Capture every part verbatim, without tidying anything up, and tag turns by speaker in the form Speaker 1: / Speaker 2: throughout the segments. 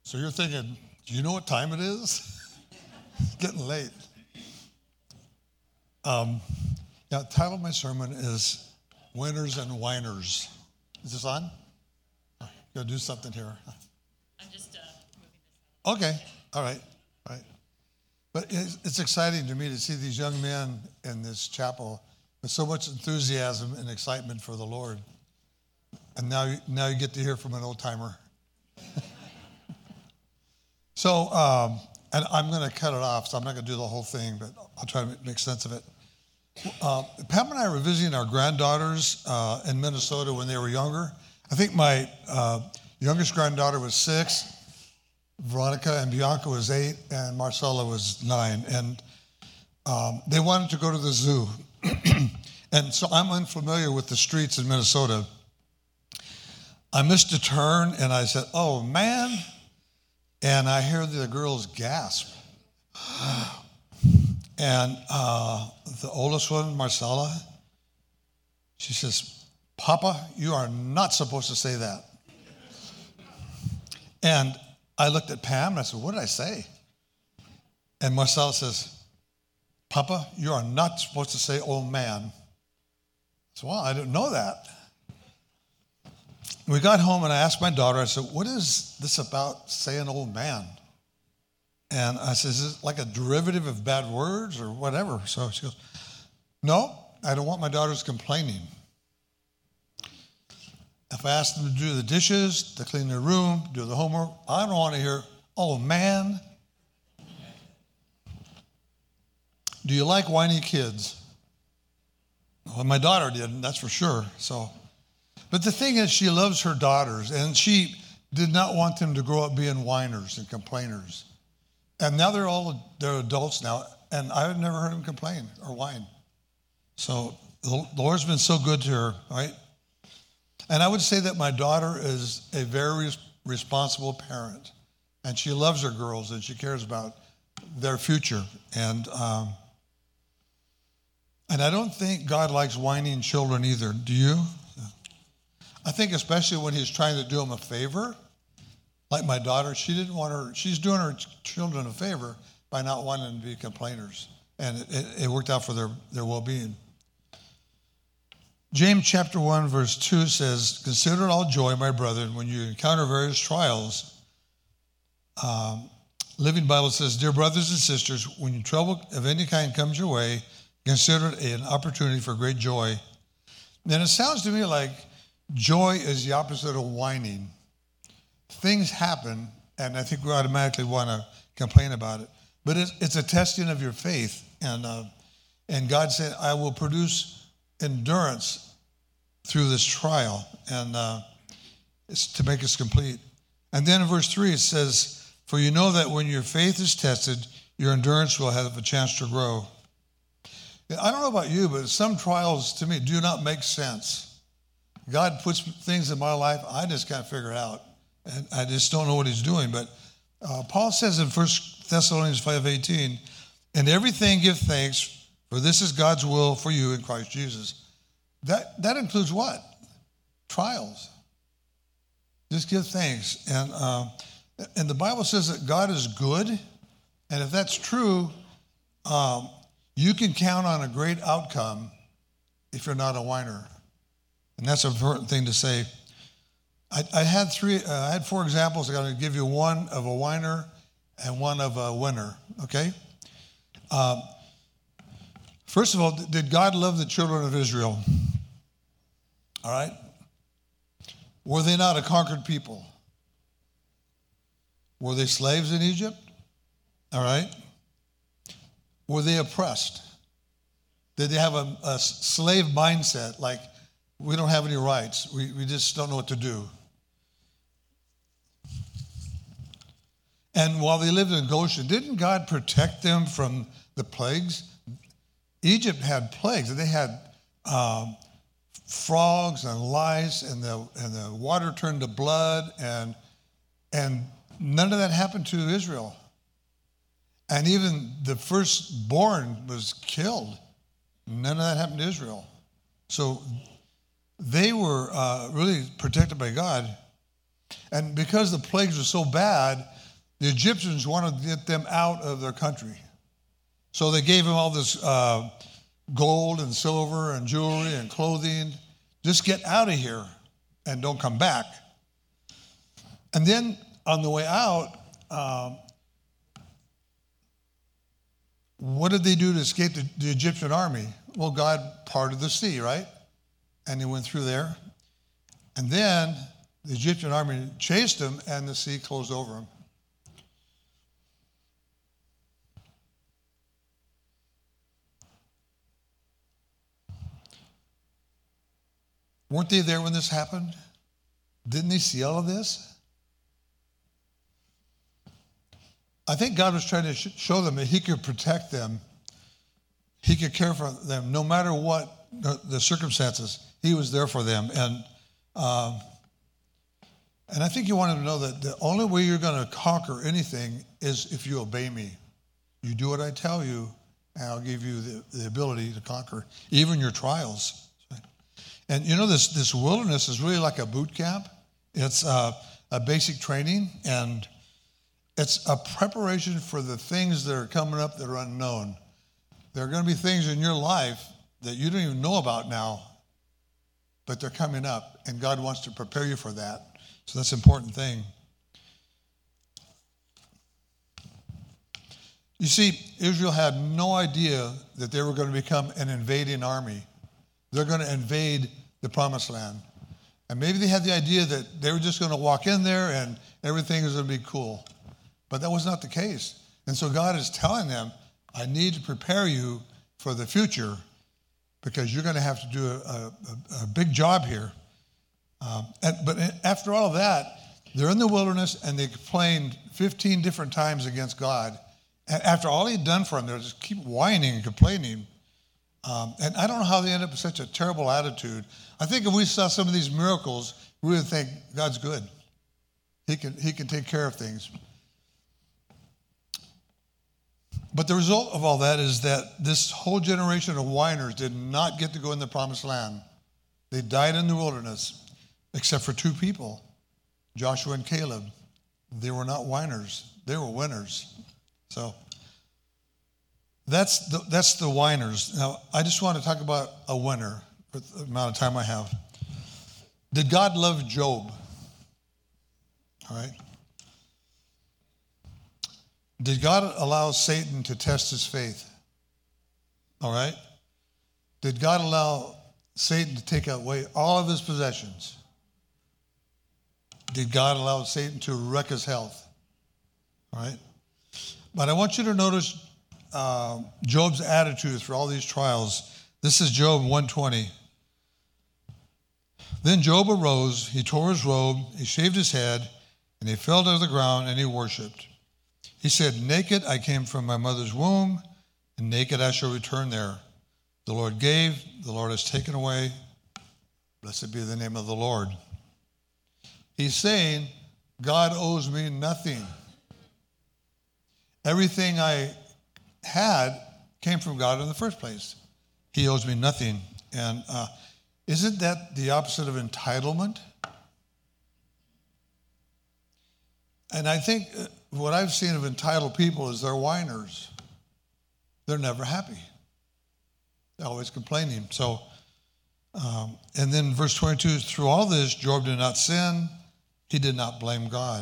Speaker 1: So you're thinking, do you know what time it is? It's getting late. Um, now, the title of my sermon is Winners and Whiners. Is this on? Gotta do something here.
Speaker 2: I'm just uh, moving this.
Speaker 1: Okay, all right, all right. But it's, it's exciting to me to see these young men in this chapel with so much enthusiasm and excitement for the Lord. And now, you- now you get to hear from an old timer. So, um, and I'm going to cut it off, so I'm not going to do the whole thing, but I'll try to make sense of it. Uh, Pam and I were visiting our granddaughters uh, in Minnesota when they were younger. I think my uh, youngest granddaughter was six, Veronica and Bianca was eight, and Marcella was nine. And um, they wanted to go to the zoo. And so I'm unfamiliar with the streets in Minnesota. I missed a turn, and I said, oh, man. And I hear the girls gasp. And uh, the oldest one, Marcella, she says, Papa, you are not supposed to say that. And I looked at Pam and I said, what did I say? And Marcella says, Papa, you are not supposed to say old man. I said, well, I didn't know that. We got home and I asked my daughter, I said, what is this about saying old man? And I said, is it like a derivative of bad words or whatever? So she goes, no, I don't want my daughters complaining. If I ask them to do the dishes, to clean their room, do the homework, I don't want to hear, oh man. Do you like whiny kids? Well, my daughter did, that's for sure. So. But the thing is, she loves her daughters, and she did not want them to grow up being whiners and complainers. And now they're all they're adults now, and I've never heard them complain or whine. So the Lord's been so good to her, right? And I would say that my daughter is a very responsible parent, and she loves her girls, and she cares about their future. And um, and I don't think God likes whining children either. Do you? I think especially when he's trying to do them a favor, like my daughter, she didn't want her, she's doing her children a favor by not wanting them to be complainers. And it, it, it worked out for their, their well-being. James chapter one, verse two says, consider it all joy, my brethren, when you encounter various trials. Um, Living Bible says, dear brothers and sisters, when trouble of any kind comes your way, consider it an opportunity for great joy. And it sounds to me like joy is the opposite of whining. Things happen, and I think we automatically want to complain about it. But it's, it's a testing of your faith. And uh, and God said, I will produce endurance through this trial, and uh, it's to make us complete. And then in verse three, it says, for you know that when your faith is tested, your endurance will have a chance to grow. I don't know about you, but some trials to me do not make sense. God puts things in my life, I just can't figure it out. And I just don't know what he's doing. But uh, Paul says in First Thessalonians five eighteen, in everything give thanks, for this is God's will for you in Christ Jesus. That that includes what? Trials. Just give thanks. And, uh, and the Bible says that God is good. And if that's true, um, you can count on a great outcome if you're not a whiner. And that's an important thing to say. I, I had three. Uh, I had four examples. I'm going to give you one of a whiner and one of a winner. Okay. Um, first of all, did God love the children of Israel? All right. Were they not a conquered people? Were they slaves in Egypt? All right. Were they oppressed? Did they have a, a slave mindset, like, we don't have any rights. We we just don't know what to do. And while they lived in Goshen, didn't God protect them from the plagues? Egypt had plagues. They had um, frogs and lice, and the and the water turned to blood, and and none of that happened to Israel. And even the firstborn was killed. None of that happened to Israel. So they were uh, really protected by God. And because the plagues were so bad, the Egyptians wanted to get them out of their country. So they gave them all this uh, gold and silver and jewelry and clothing. Just get out of here and don't come back. And then on the way out, um, what did they do to escape the, the Egyptian army? Well, God parted the sea, right? And they went through there. And then the Egyptian army chased them, and the sea closed over them. Weren't they there when this happened? Didn't they see all of this? I think God was trying to sh- show them that he could protect them. He could care for them no matter what the, the circumstances. He was there for them. And um, and I think you want them to know that the only way you're going to conquer anything is if you obey me. You do what I tell you, and I'll give you the, the ability to conquer even your trials. And you know, this, this wilderness is really like a boot camp. It's a, a basic training, and it's a preparation for the things that are coming up that are unknown. There are going to be things in your life that you don't even know about now, but they're coming up, and God wants to prepare you for that. So that's an important thing. You see, Israel had no idea that they were going to become an invading army. They're going to invade the promised land. And maybe they had the idea that they were just going to walk in there and everything was going to be cool. But that was not the case. And so God is telling them, I need to prepare you for the future because you're going to have to do a, a, a big job here. Um, and, but after all of that, they're in the wilderness and they complained fifteen different times against God. And after all he'd done for them, they just keep whining and complaining. Um, and I don't know how they end up with such a terrible attitude. I think if we saw some of these miracles, we would think God's good. He can, he can take care of things. But the result of all that is that this whole generation of whiners did not get to go in the promised land. They died in the wilderness, except for two people, Joshua and Caleb. They were not whiners. They were winners. So that's the, that's the whiners. Now, I just want to talk about a winner for the amount of time I have. Did God love Job? All right. Did God allow Satan to test his faith? All right. Did God allow Satan to take away all of his possessions? Did God allow Satan to wreck his health? All right. But I want you to notice uh, Job's attitude through all these trials. This is Job one twenty. Then Job arose, he tore his robe, he shaved his head, and he fell to the ground and he worshiped. He said, naked I came from my mother's womb, and naked I shall return there. The Lord gave, the Lord has taken away. Blessed be the name of the Lord. He's saying, God owes me nothing. Everything I had came from God in the first place. He owes me nothing. And uh, isn't that the opposite of entitlement? And I think what I've seen of entitled people is they're whiners. They're never happy. They're always complaining. So, um, and then verse twenty-two, through all this, Job did not sin. He did not blame God.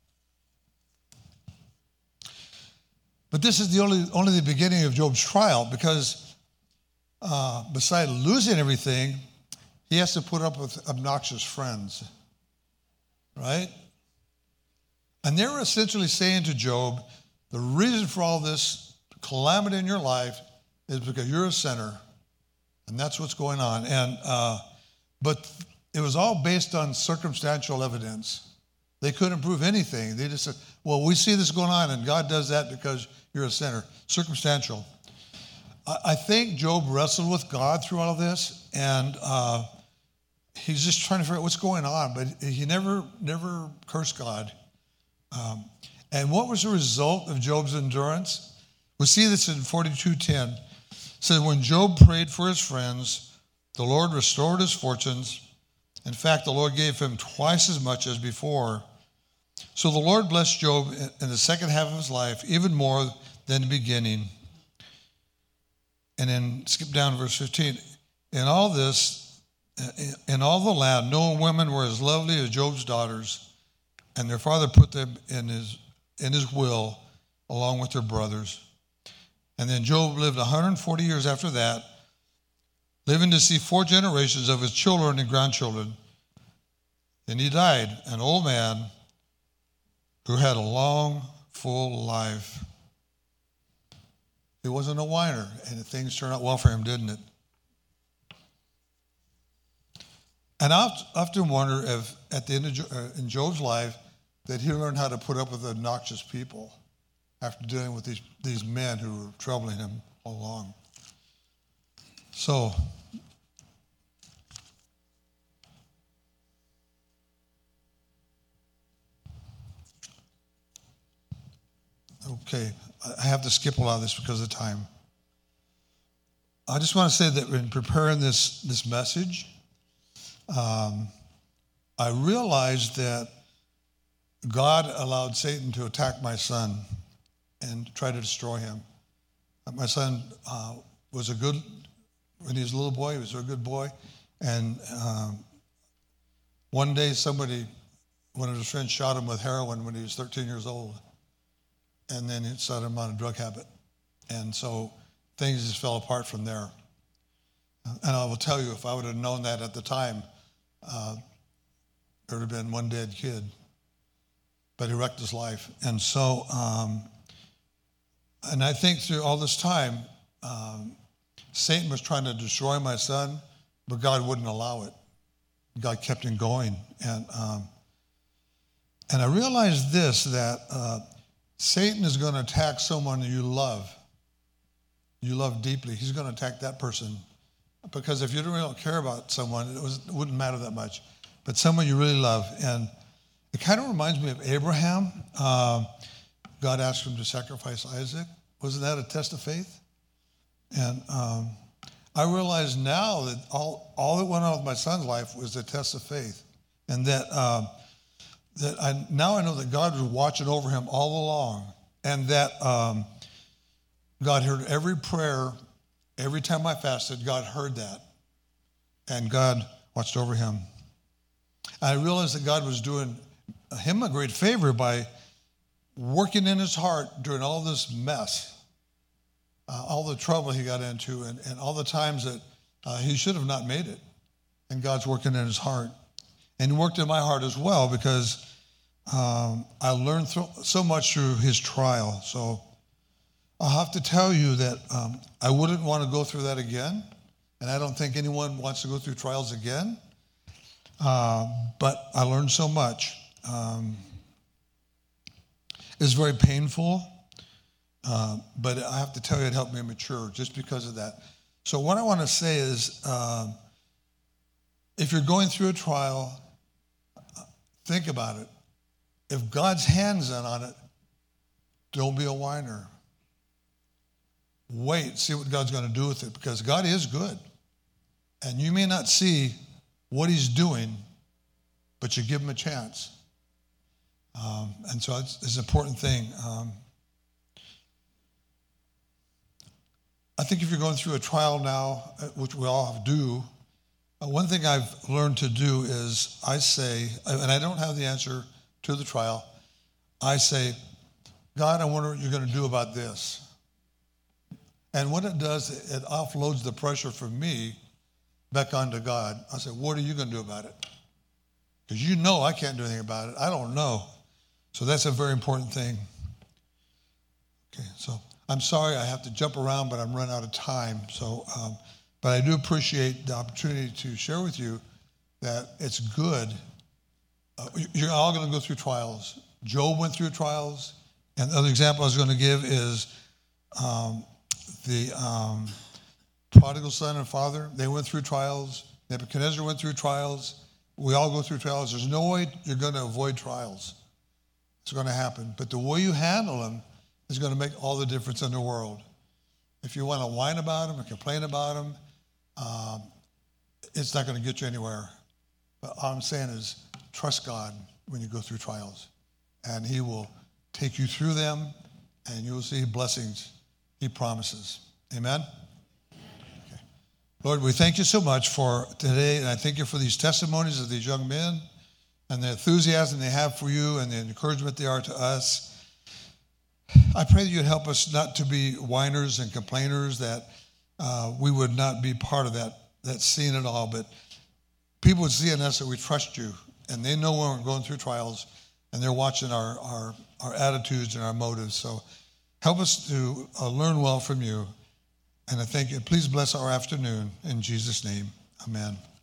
Speaker 1: But this is the only, only the beginning of Job's trial, because uh, besides losing everything, he has to put up with obnoxious friends, right? And they were essentially saying to Job, the reason for all this calamity in your life is because you're a sinner, and that's what's going on. And uh, but it was all based on circumstantial evidence. They couldn't prove anything. They just said, well, we see this going on, and God does that because you're a sinner. Circumstantial. I, I think Job wrestled with God through all of this, and uh, he's just trying to figure out what's going on, but he never, never cursed God. Um, and what was the result of Job's endurance? We see this in forty-two ten. It says, when Job prayed for his friends, the Lord restored his fortunes, In fact, the Lord gave him twice as much as before. So the Lord blessed Job in the second half of his life even more than the beginning. And then skip down to verse fifteen. In all this, in all the land, no women were as lovely as Job's daughters, and their father put them in his in his will along with their brothers. And then Job lived one hundred forty years after that, living to see four generations of his children and grandchildren. Then he died, an old man who had a long, full life. He wasn't a whiner, and things turned out well for him, didn't it? And I often wonder if at the end of jo- uh, in Job's life that he learned how to put up with obnoxious people after dealing with these, these men who were troubling him all along. So, okay, I have to skip a lot of this because of time. I just want to say that in preparing this, this message, um, I realized that God allowed Satan to attack my son and try to destroy him. My son uh, was a good, when he was a little boy, he was a good boy. And um, one day somebody, one of his friends shot him with heroin when he was thirteen years old. And then it set him on a drug habit. And so things just fell apart from there. And I will tell you, if I would have known that at the time, uh, there would have been one dead kid. But he wrecked his life. And so, um, and I think through all this time, um, Satan was trying to destroy my son, but God wouldn't allow it. God kept him going. And um, and I realized this, that uh, Satan is going to attack someone you love. You love deeply. He's going to attack that person. Because if you don't really care about someone, it, was, it wouldn't matter that much. But someone you really love. And it kind of reminds me of Abraham. Uh, God asked him to sacrifice Isaac. Wasn't that a test of faith? And um, I realize now that all, all that went on with my son's life was a test of faith. And that um, that I now I know that God was watching over him all along. And that um, God heard every prayer. Every time I fasted, God heard that. And God watched over him. I realized that God was doing him a great favor by working in his heart during all this mess, uh, all the trouble he got into, and, and all the times that uh, he should have not made it. And God's working in his heart. And he worked in my heart as well, because um, I learned th- so much through his trial. So I'll have to tell you that um, I wouldn't want to go through that again. And I don't think anyone wants to go through trials again. Uh, but I learned so much. Um, it's very painful, uh, but I have to tell you, it helped me mature just because of that. So what I want to say is, uh, if you're going through a trial, think about it. If God's hands in on it, don't be a whiner. Wait, see what God's going to do with it, because God is good. And you may not see what he's doing, but you give him a chance. Um, and so it's, it's an important thing. Um, I think if you're going through a trial now, which we all do, uh, one thing I've learned to do is I say, and I don't have the answer to the trial, I say, God, I wonder what you're going to do about this. And what it does, it offloads the pressure from me back onto God. I say, what are you going to do about it? Because you know I can't do anything about it. I don't know. So that's a very important thing. Okay, so I'm sorry I have to jump around, but I'm running out of time. So, um, but I do appreciate the opportunity to share with you that it's good. Uh, you're all going to go through trials. Job went through trials. And the other example I was going to give is um, the um, prodigal son and father. They went through trials. Nebuchadnezzar went through trials. We all go through trials. There's no way you're going to avoid trials. It's going to happen. But the way you handle them is going to make all the difference in the world. If you want to whine about them or complain about them, um, it's not going to get you anywhere. But all I'm saying is trust God when you go through trials, and he will take you through them, and you'll see blessings he promises. Amen? Okay. Lord, we thank you so much for today, and I thank you for these testimonies of these young men and the enthusiasm they have for you and the encouragement they are to us. I pray that you'd help us not to be whiners and complainers, that uh, we would not be part of that, that scene at all, but people would see in us that we trust you, and they know when we're going through trials, and they're watching our, our, our attitudes and our motives. So help us to uh, learn well from you, and I thank you. Please bless our afternoon. In Jesus' name, amen.